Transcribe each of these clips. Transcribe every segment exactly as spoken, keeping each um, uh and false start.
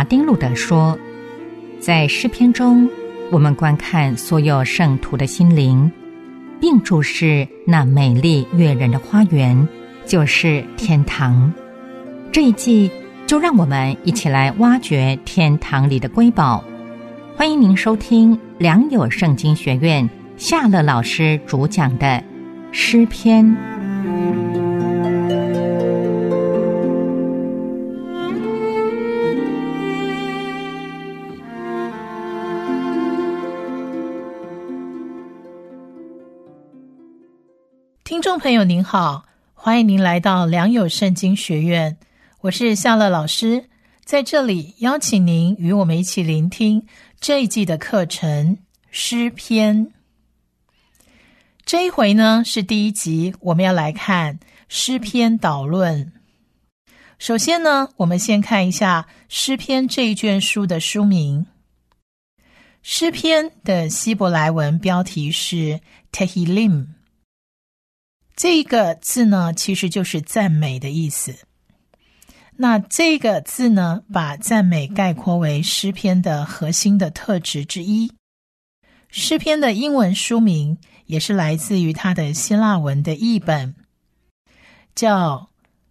马丁路德说，在诗篇中，我们观看所有圣徒的心灵，并注视那美丽悦人的花园，就是天堂。这一季就让我们一起来挖掘天堂里的瑰宝。欢迎您收听良友圣经学院夏乐老师主讲的诗篇。 听众朋友您好，欢迎您来到良友圣经学院，我是夏乐老师，在这里邀请您与我们一起聆听这一季的课程诗篇。这一回呢是第一集，我们要来看诗篇导论。首先呢，我们先看一下诗篇这一卷书的书名。诗篇的希伯来文标题是 Tehillim，这个字呢，其实就是赞美的意思。那这个字呢，把赞美概括为诗篇的核心的特质之一。诗篇的英文书名也是来自于它的希腊文的译本，叫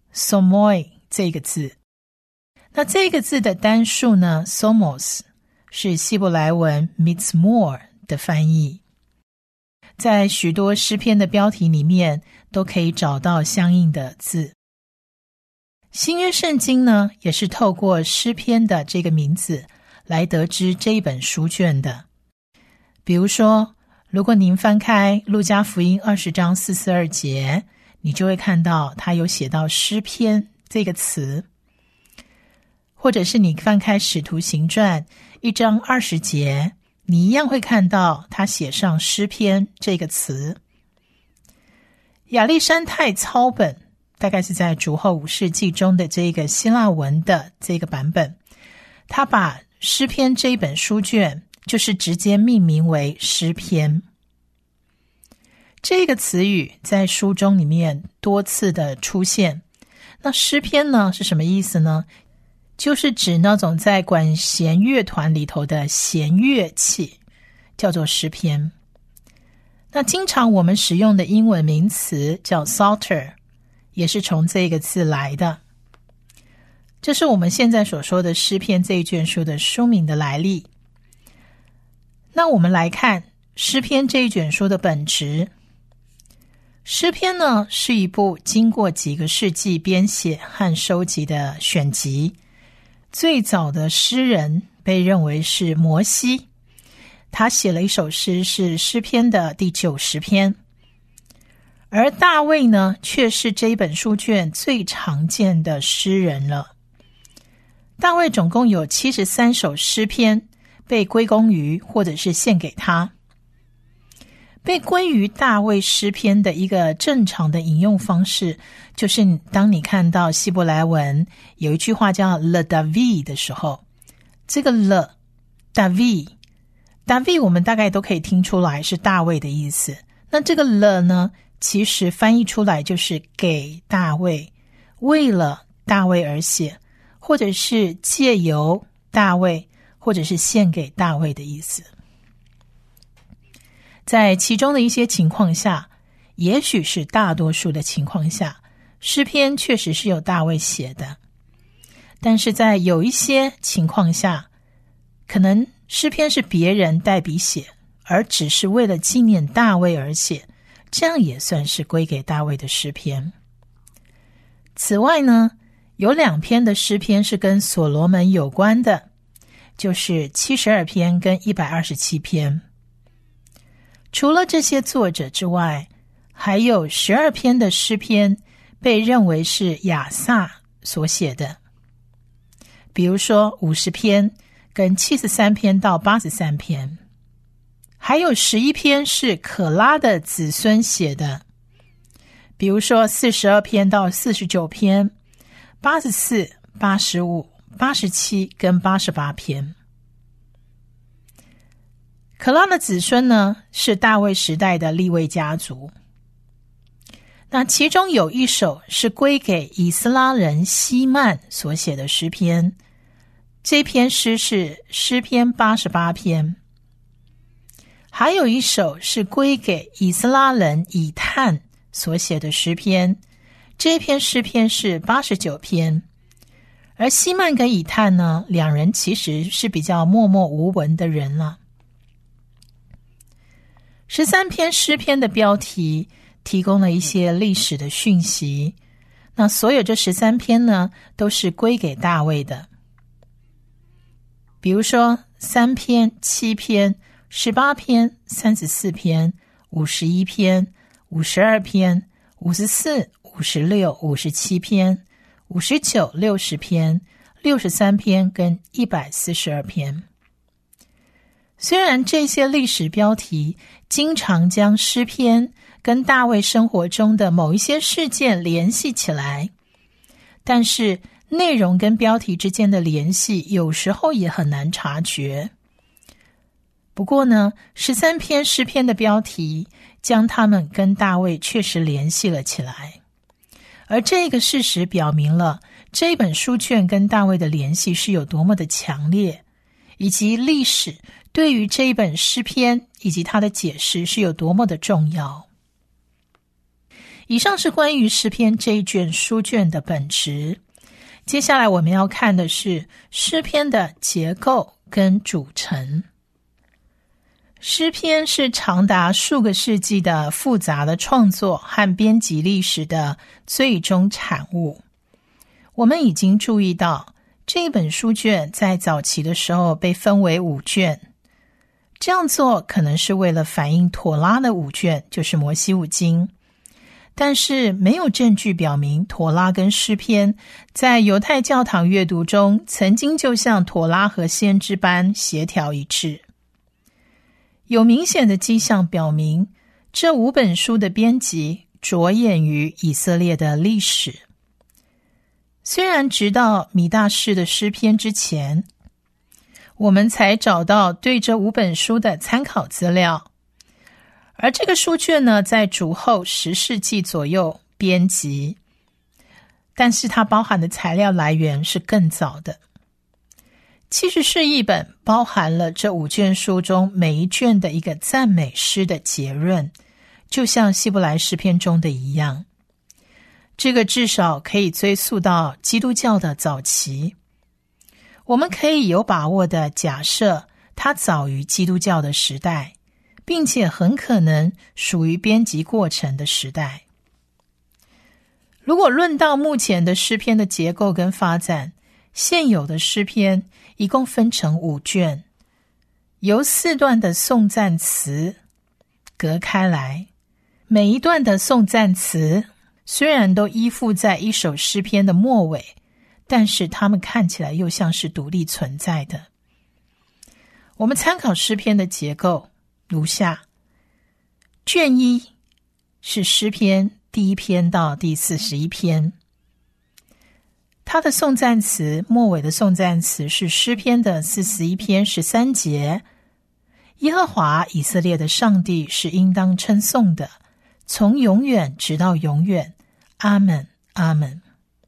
Somoi 这个字。那这个字的单数呢 Somos 是希伯来文 Mitzmor 的翻译。在许多诗篇的标题里面都可以找到相应的字。新约圣经呢，也是透过诗篇的这个名字来得知这一本书卷的。比如说，如果您翻开路加福音二十章四十二节，你就会看到它有写到诗篇这个词。或者是你翻开使徒行传一章二十节，你一样会看到他写上诗篇这个词。亚历山泰抄本大概是在主后五世纪中的这个希腊文的这个版本，他把诗篇这一本书卷就是直接命名为诗篇。这个词语在书中里面多次的出现。那诗篇呢是什么意思呢？就是指那种在管弦乐团里头的弦乐器，叫做诗篇。那经常我们使用的英文名词叫 Psalter， 也是从这个字来的。这是我们现在所说的诗篇这一卷书的书名的来历。那我们来看诗篇这一卷书的本质。诗篇呢，是一部经过几个世纪编写和收集的选集。最早的诗人被认为是摩西，他写了一首诗，是诗篇的第九十篇。而大卫呢，却是这一本书卷最常见的诗人了。大卫总共有七十三首诗篇被归功于或者是献给他。被归于大卫诗篇的一个正常的引用方式，就是当你看到希伯来文有一句话叫 Le David 的时候，这个 Le David David 我们大概都可以听出来是大卫的意思。那这个 Le 呢，其实翻译出来就是给大卫，为了大卫而写，或者是借由大卫，或者是献给大卫的意思。在其中的一些情况下，也许是大多数的情况下，诗篇确实是由大卫写的。但是在有一些情况下，可能诗篇是别人代笔写，而只是为了纪念大卫而写，这样也算是归给大卫的诗篇。此外呢，有两篇的诗篇是跟所罗门有关的，就是七十二篇跟一百二十七篇。除了这些作者之外，还有十二篇的诗篇被认为是亚萨所写的，比如说五十篇跟七十三篇到八十三篇，还有十一篇是可拉的子孙写的，比如说四十二篇到四十九篇，八十四、八十五、八十七跟八十八篇。可拉的子孙呢，是大卫时代的利未家族。那其中有一首是归给以斯拉人希曼所写的诗篇， 这篇诗是诗篇八十八篇。还有一首是归给以斯拉人以探所写的诗篇，这篇诗篇是八十九篇。而希曼跟以探呢，两人其实是比较默默无闻的人了。十三篇诗篇的标题提供了一些历史的讯息，那所有这十三篇呢，都是归给大卫的。比如说三篇、七篇、十八篇、三十四篇、五十一篇、五十二篇、五十四、五十六、五十七篇、五十九、六十篇、六十三篇跟一百四十二篇。虽然这些历史标题经常将诗篇跟大卫生活中的某一些事件联系起来，但是内容跟标题之间的联系有时候也很难察觉。不过呢，十三篇诗篇的标题将他们跟大卫确实联系了起来，而这个事实表明了这本书卷跟大卫的联系是有多么的强烈，以及历史对于这一本诗篇以及它的解释是有多么的重要。以上是关于诗篇这一卷书卷的本质。接下来我们要看的是诗篇的结构跟组成。诗篇是长达数个世纪的复杂的创作和编辑历史的最终产物。我们已经注意到，这本书卷在早期的时候被分为五卷，这样做可能是为了反映妥拉的五卷，就是摩西五经。但是没有证据表明妥拉跟诗篇在犹太教堂阅读中曾经就像妥拉和先知般协调一致。有明显的迹象表明，这五本书的编辑着眼于以色列的历史。虽然直到米大士的诗篇之前，我们才找到对这五本书的参考资料，而这个书卷呢，在主后十世纪左右编辑，但是它包含的材料来源是更早的。其实是一本包含了这五卷书中每一卷的一个赞美诗的结论，就像希伯来诗篇中的一样。这个至少可以追溯到基督教的早期。我们可以有把握的假设，它早于基督教的时代，并且很可能属于编辑过程的时代。如果论到目前的诗篇的结构跟发展，现有的诗篇一共分成五卷，由四段的颂赞词隔开来。每一段的颂赞词虽然都依附在一首诗篇的末尾，但是它们看起来又像是独立存在的。我们参考诗篇的结构如下：卷一是诗篇第一篇到第四十一篇，它的颂赞词末尾的颂赞词是诗篇的四十一篇十三节，耶和华以色列的上帝是应当称颂的，从永远直到永远，阿们，阿们。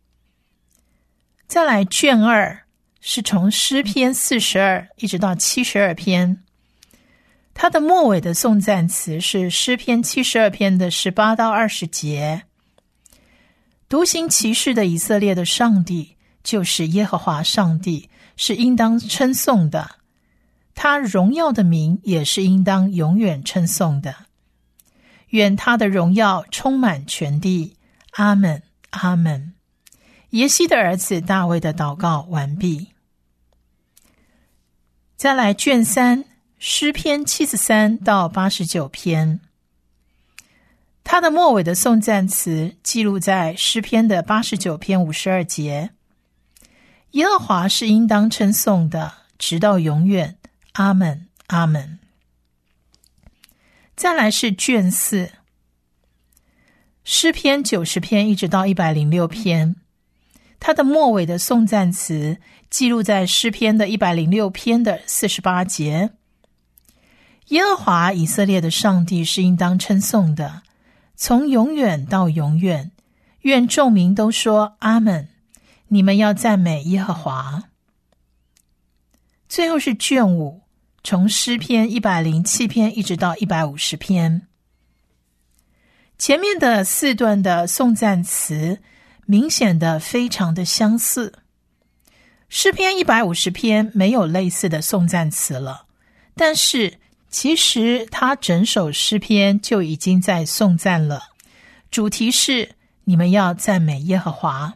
再来卷二是从诗篇四十二一直到七十二篇，它的末尾的颂赞词是诗篇七十二篇的十八到二十节。独行其事的以色列的上帝就是耶和华上帝，是应当称颂的，他荣耀的名也是应当永远称颂的。愿他的荣耀充满全地，阿们，阿们。耶西的儿子大卫的祷告完毕。再来卷三，诗篇七十三到八十九篇，它的末尾的颂赞词记录在诗篇的八十九篇五十二节，耶和华是应当称颂的，直到永远，阿们，阿们。再来是卷四，诗篇九十篇一直到一百零六篇，它的末尾的颂赞词记录在诗篇的一百零六篇的四十八节，耶和华以色列的上帝是应当称颂的，从永远到永远，愿众民都说阿们，你们要赞美耶和华。 最后是卷五，从诗篇一百零七篇一直到一百五十篇。前面的四段的颂赞词明显的非常的相似。诗篇一百五十篇没有类似的颂赞词了，但是其实它整首诗篇就已经在颂赞了，主题是你们要赞美耶和华。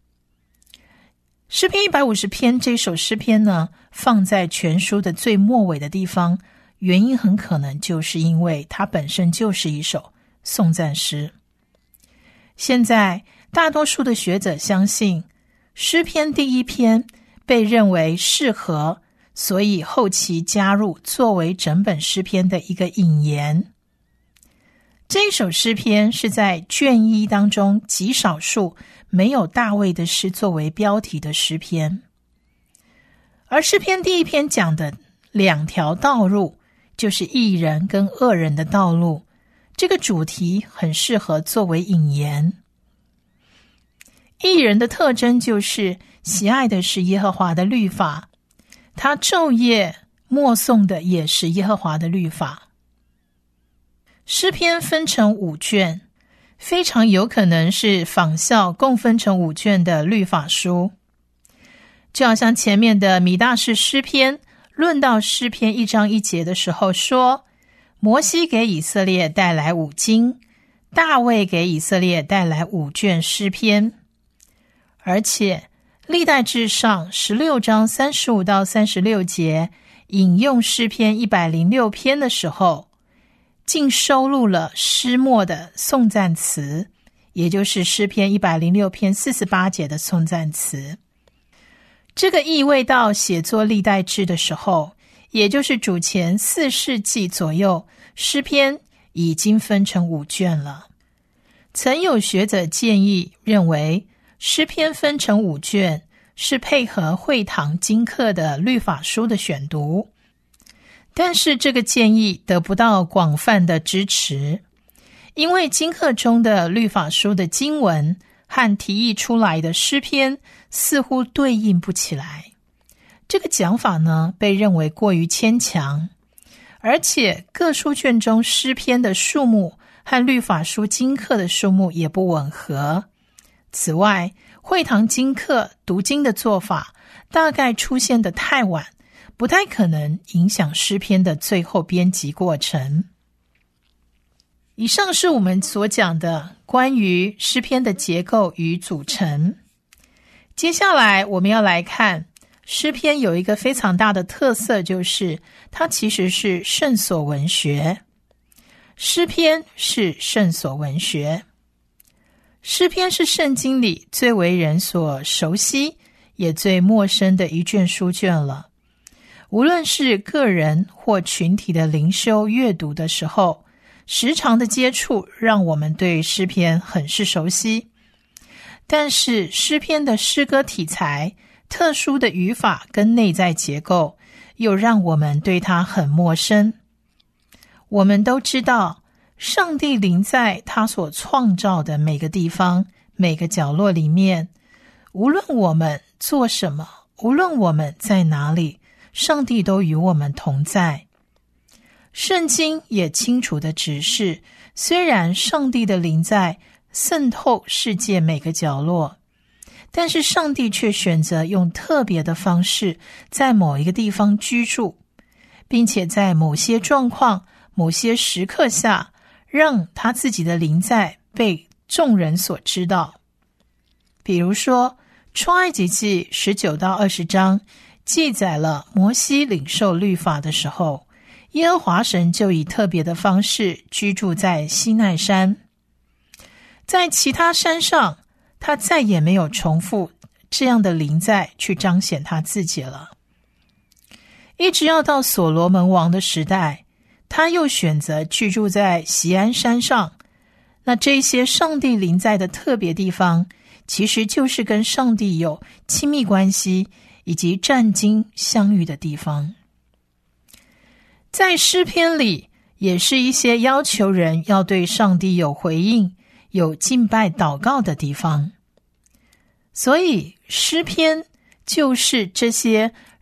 诗篇一百五十篇这首诗篇呢，放在全书的最末尾的地方，原因很可能就是因为它本身就是一首颂赞诗。现在大多数的学者相信诗篇第一篇被认为适合，所以后期加入作为整本诗篇的一个引言。这首诗篇是在卷一当中极少数没有大卫的诗作为标题的诗篇。而诗篇第一篇讲的两条道路，就是义人跟恶人的道路，这个主题很适合作为引言。义人的特征就是喜爱的是耶和华的律法，他昼夜默诵的也是耶和华的律法。诗篇分成五卷，非常有可能是仿效共分成五卷的律法书。就好像前面的米大士诗篇论到诗篇一章一节的时候说，摩西给以色列带来五经，大卫给以色列带来五卷诗篇。而且历代志上十六章三十五到三十六节引用诗篇一百零六篇的时候，竟收录了诗末的颂赞词，也就是诗篇一百零六篇四十八节的颂赞词。这个意味到写作历代志的时候，也就是主前四世纪左右，诗篇已经分成五卷了。曾有学者建议认为，诗篇分成五卷是配合会堂经课的律法书的选读，但是这个建议得不到广泛的支持，因为经课中的律法书的经文和提议出来的诗篇似乎对应不起来。这个讲法呢，被认为过于牵强，而且各书卷中诗篇的数目和律法书经课的数目也不吻合。此外，会堂经课读经的做法大概出现得太晚，不太可能影响诗篇的最后编辑过程。以上是我们所讲的关于诗篇的结构与组成。接下来我们要来看诗篇有一个非常大的特色，就是它其实是圣所文学。诗篇是圣所文学。诗篇是圣经里最为人所熟悉也最陌生的一卷书卷了。无论是个人或群体的灵修阅读的时候，时常的接触让我们对诗篇很是熟悉。但是诗篇的诗歌题材、特殊的语法跟内在结构又让我们对它很陌生。我们都知道上帝临在他所创造的每个地方、每个角落里面，无论我们做什么，无论我们在哪里，上帝都与我们同在。圣经也清楚地指示，虽然上帝的临在渗透世界每个角落，但是上帝却选择用特别的方式在某一个地方居住，并且在某些状况、某些时刻下，让他自己的临在被众人所知道。比如说出埃及记十九到二十章记载了摩西领受律法的时候，耶和华神就以特别的方式居住在西奈山。在其他山上，他再也没有重复这样的临在去彰显他自己了。一直要到所罗门王的时代，他又选择居住在锡安山上。那这些上帝临在的特别地方，其实就是跟上帝有亲密关系以及战经相遇的地方。在诗篇里，也是一些要求人要对上帝有回应、有敬拜祷告的地方。所以诗篇就是这些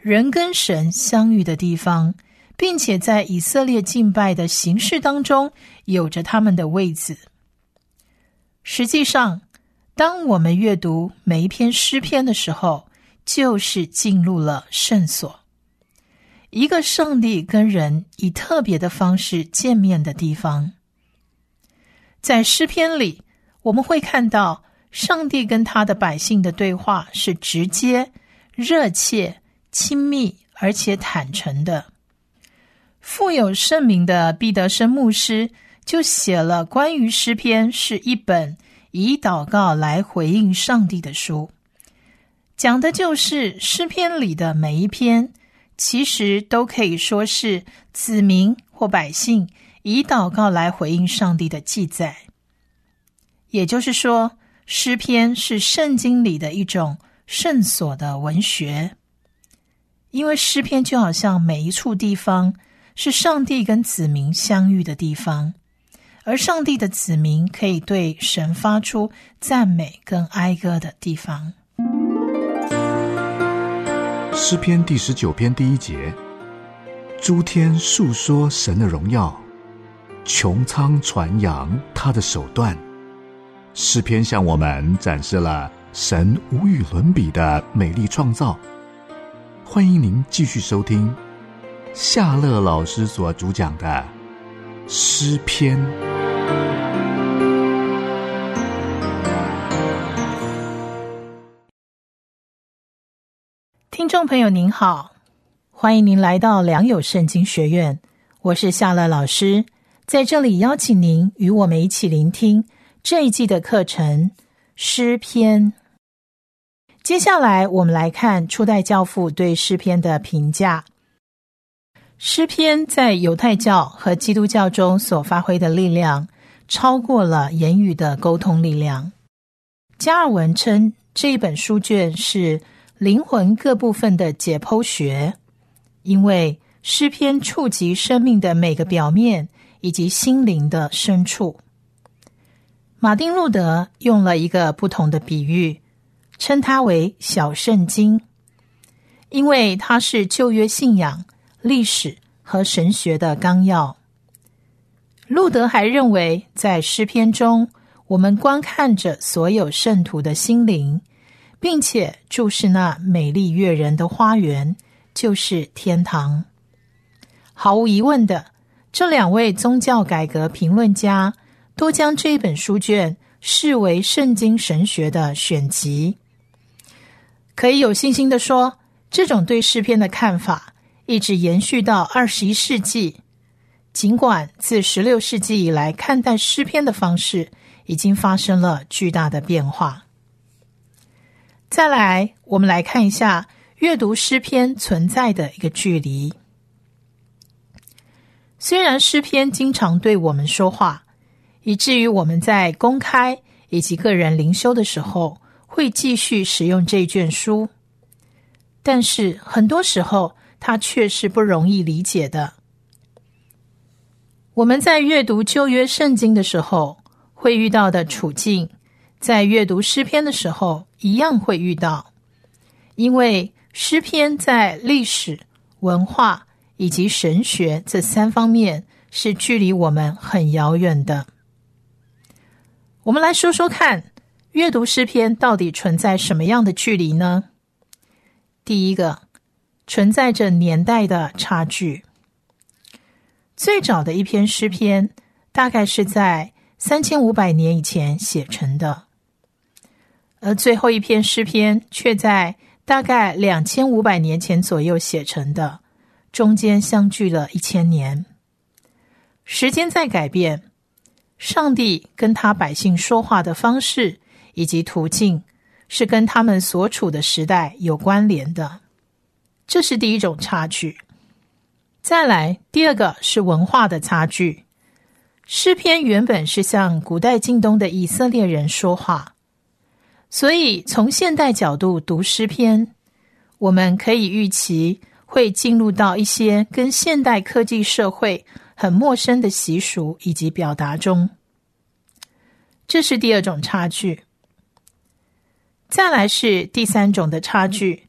人跟神相遇的地方，并且在以色列敬拜的形式当中有着他们的位置。实际上，当我们阅读每一篇诗篇的时候，就是进入了圣所，一个上帝跟人以特别的方式见面的地方。在诗篇里，我们会看到上帝跟他的百姓的对话是直接、热切、亲密而且坦诚的。富有盛名的毕德生牧师就写了关于诗篇是一本以祷告来回应上帝的书，讲的就是诗篇里的每一篇其实都可以说是子民或百姓以祷告来回应上帝的记载。也就是说，诗篇是圣经里的一种圣所的文学，因为诗篇就好像每一处地方是上帝跟子民相遇的地方，而上帝的子民可以对神发出赞美跟哀歌的地方。 诗篇第十九篇第一节，诸天述说神的荣耀，穹苍传扬他的手段。诗篇向我们展示了神无与伦比的美丽创造。欢迎您继续收听夏乐老师所主讲的诗篇。 听众朋友您好，欢迎您来到良友圣经学院，我是夏乐老师，在这里邀请您与我们一起聆听这一季的课程诗篇。接下来我们来看初代教父对诗篇的评价。诗篇在犹太教和基督教中所发挥的力量超过了言语的沟通力量。加尔文称这一本书卷是灵魂各部分的解剖学，因为诗篇触及生命的每个表面以及心灵的深处。马丁路德用了一个不同的比喻，称它为小圣经，因为它是旧约信仰、历史和神学的纲要。路德还认为，在诗篇中，我们观看着所有圣徒的心灵，并且注视那美丽悦人的花园，就是天堂。毫无疑问的，这两位宗教改革评论家都将这本书卷视为圣经神学的选集。可以有信心地说，这种对诗篇的看法一直延续到二十一世纪，尽管自十六世纪以来看待诗篇的方式已经发生了巨大的变化。再来，我们来看一下阅读诗篇存在的一个距离。虽然诗篇经常对我们说话，以至于我们在公开以及个人灵修的时候会继续使用这卷书，但是很多时候它却是不容易理解的。我们在阅读旧约圣经的时候会遇到的处境，在阅读诗篇的时候一样会遇到，因为诗篇在历史、文化以及神学这三方面是距离我们很遥远的。我们来说说看，阅读诗篇到底存在什么样的距离呢？第一个，存在着年代的差距。最早的一篇诗篇大概是在三千五百年以前写成的，而最后一篇诗篇却在大概两千五百年前左右写成的，中间相距了一千年。时间在改变，上帝跟他百姓说话的方式以及途径是跟他们所处的时代有关联的，这是第一种差距。再来，第二个是文化的差距。诗篇原本是向古代近东的以色列人说话，所以从现代角度读诗篇，我们可以预期会进入到一些跟现代科技社会很陌生的习俗以及表达中，这是第二种差距。再来是第三种的差距，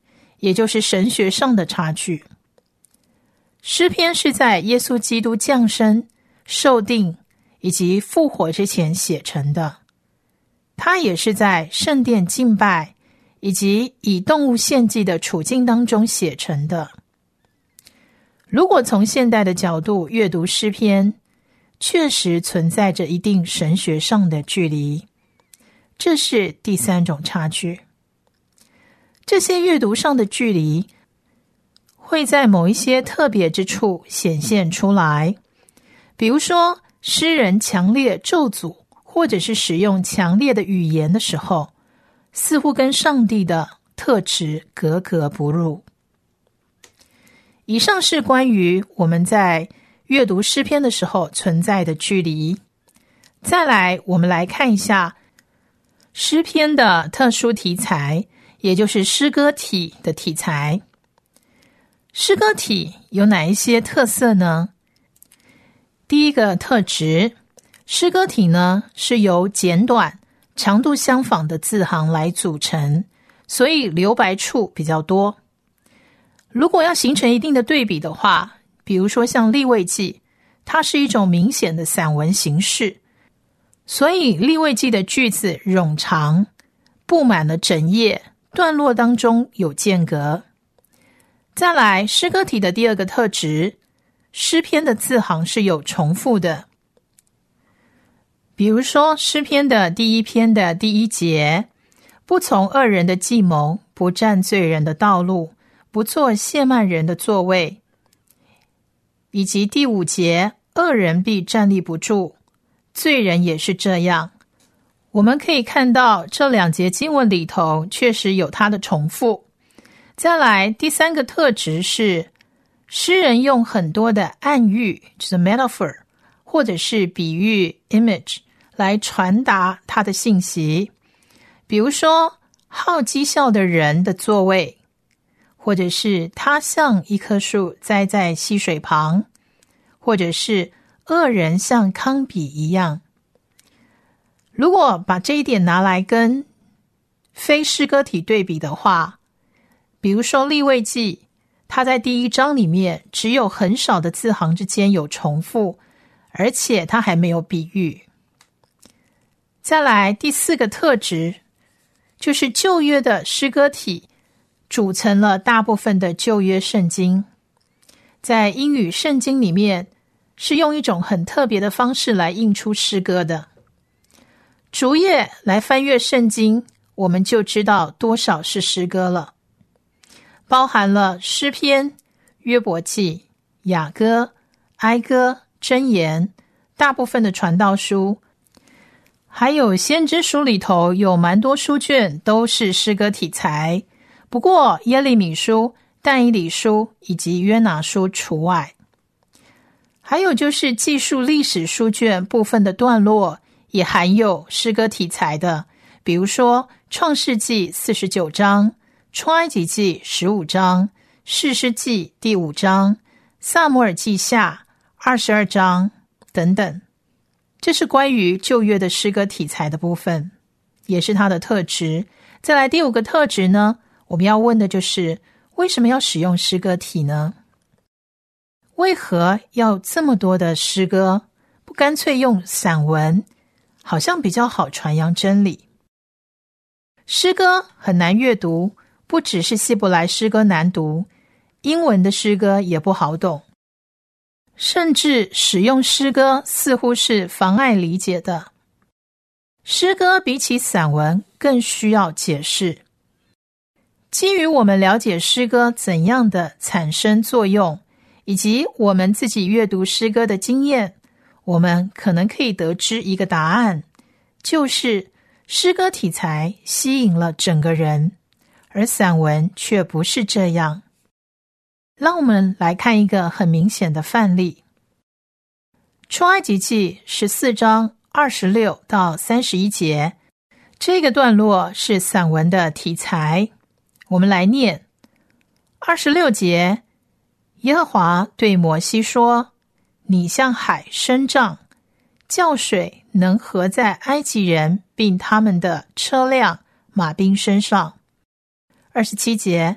也就是神学上的差距。诗篇是在耶稣基督降生、受定以及复活之前写成的，它也是在圣殿敬拜以及以动物献祭的处境当中写成的。如果从现代的角度阅读诗篇，确实存在着一定神学上的距离，这是第三种差距。这些阅读上的距离会在某一些特别之处显现出来，比如说诗人强烈咒诅或者是使用强烈的语言的时候，似乎跟上帝的特质格格不入。以上是关于我们在阅读诗篇的时候存在的距离。再来，我们来看一下诗篇的特殊题材，也就是诗歌体的题材。诗歌体有哪一些特色呢？第一个特质，诗歌体呢是由简短、长度相仿的字行来组成，所以留白处比较多。如果要形成一定的对比的话，比如说像利未记，它是一种明显的散文形式，所以利未记的句子冗长，布满了整页，段落当中有间隔。再来，诗歌体的第二个特质，诗篇的字行是有重复的。比如说诗篇的第一篇的第一节，不从恶人的计谋，不占罪人的道路，不坐亵慢人的座位，以及第五节，恶人必站立不住，罪人也是这样。我们可以看到这两节经文里头确实有它的重复。再来，第三个特质是诗人用很多的暗喻，就是 metaphor 或者是比喻 image 来传达他的信息。比如说好讥笑的人的座位，或者是他像一棵树栽在溪水旁，或者是恶人像糠秕一样。如果把这一点拿来跟非诗歌体对比的话，比如说利未记，它在第一章里面只有很少的字行之间有重复，而且它还没有比喻。再来，第四个特质就是旧约的诗歌体组成了大部分的旧约圣经。在英语圣经里面是用一种很特别的方式来印出诗歌的。逐页来翻阅圣经，我们就知道多少是诗歌了，包含了诗篇、约伯记、雅歌、哀歌、箴言，大部分的传道书，还有先知书里头有蛮多书卷都是诗歌题材，不过耶利米书、但以理书以及约拿书除外。还有就是记述历史书卷部分的段落也含有诗歌题材的，比如说创世纪四十九章、出埃及记十五章、士师记第五章、撒母耳记下二十二章等等。这是关于旧约的诗歌题材的部分，也是它的特质。再来第五个特质呢，我们要问的就是为什么要使用诗歌体呢？为何要这么多的诗歌，不干脆用散文，好像比较好传扬真理？诗歌很难阅读，不只是希伯来诗歌难读，英文的诗歌也不好懂，甚至使用诗歌似乎是妨碍理解的。诗歌比起散文更需要解释。基于我们了解诗歌怎样的产生作用，以及我们自己阅读诗歌的经验，我们可能可以得知一个答案，就是诗歌题材吸引了整个人，而散文却不是这样。让我们来看一个很明显的范例。出埃及记十四章二十六到三十一节，这个段落是散文的题材。我们来念二十六节，耶和华对摩西说，你向海伸杖，叫水能合在埃及人并他们的车辆马兵身上。二十七节，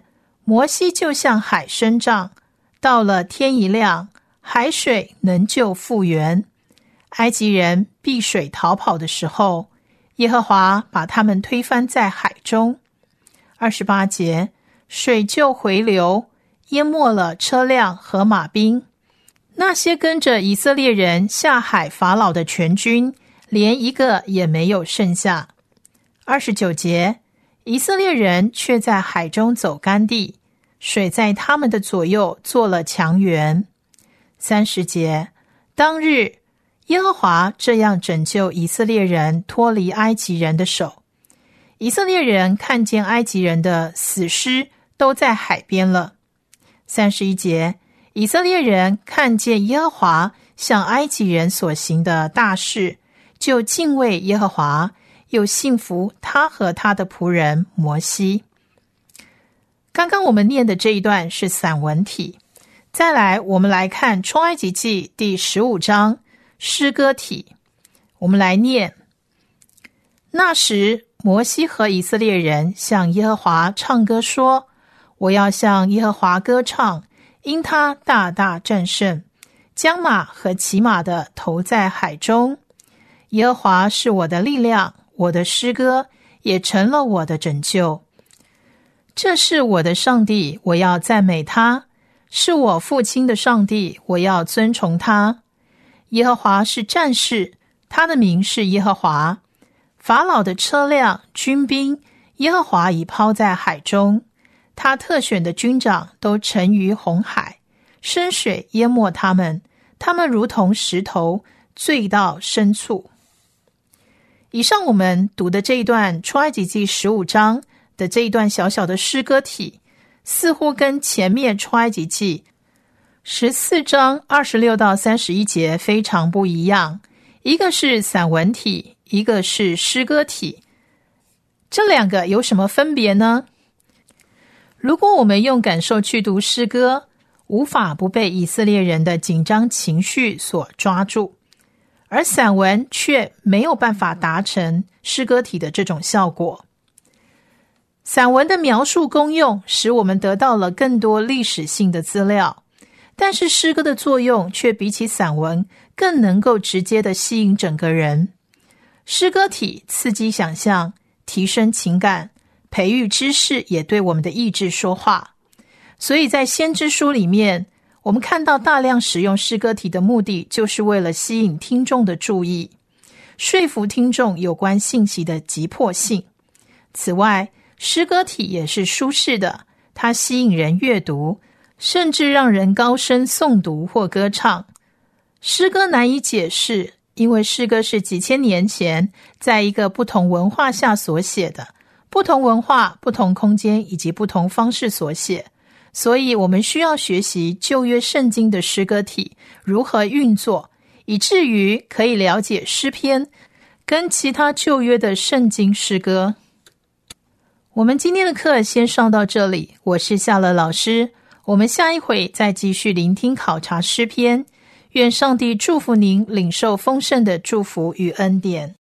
摩西就向海伸杖，到了天一亮，海水能就复原。埃及人避水逃跑的时候，耶和华把他们推翻在海中。二十八节，水就回流，淹没了车辆和马兵。那些跟着以色列人下海法老的全军，连一个也没有剩下。二十九节，以色列人却在海中走干地，水在他们的左右做了墙垣。三十节，当日耶和华这样拯救以色列人脱离埃及人的手。以色列人看见埃及人的死尸都在海边了。三十一节，以色列人看见耶和华向埃及人所行的大事，就敬畏耶和华，又信服他和他的仆人摩西。刚刚我们念的这一段是散文体，再来我们来看出埃及记第十五章诗歌体。我们来念：那时摩西和以色列人向耶和华唱歌说，我要向耶和华歌唱，因他大大战胜，将马和骑马的投在海中。耶和华是我的力量，我的诗歌也成了我的拯救。这是我的上帝，我要赞美他；是我父亲的上帝，我要尊崇他。耶和华是战士，他的名是耶和华。法老的车辆、军兵，耶和华已抛在海中。他特选的军长都沉于红海，深水淹没他们，他们如同石头坠到深处。以上我们读的这一段出埃及记十五章的这一段小小的诗歌体，似乎跟前面出埃及记十四章二十六到三十一节非常不一样，一个是散文体，一个是诗歌体。这两个有什么分别呢？如果我们用感受去读诗歌，无法不被以色列人的紧张情绪所抓住，而散文却没有办法达成诗歌体的这种效果。散文的描述功用使我们得到了更多历史性的资料，但是诗歌的作用却比起散文更能够直接地吸引整个人。诗歌体刺激想象，提升情感，培育知识，也对我们的意志说话。所以在先知书里面，我们看到大量使用诗歌体的目的，就是为了吸引听众的注意，说服听众有关信息的急迫性。此外，诗歌体也是舒适的，它吸引人阅读，甚至让人高声诵读或歌唱。诗歌难以解释，因为诗歌是几千年前在一个不同文化下所写的，不同文化、不同空间以及不同方式所写，所以我们需要学习旧约圣经的诗歌体如何运作，以至于可以了解诗篇跟其他旧约的圣经诗歌。我们今天的课先上到这里，我是夏乐老师，我们下一回再继续聆听考察诗篇。愿上帝祝福您领受丰盛的祝福与恩典。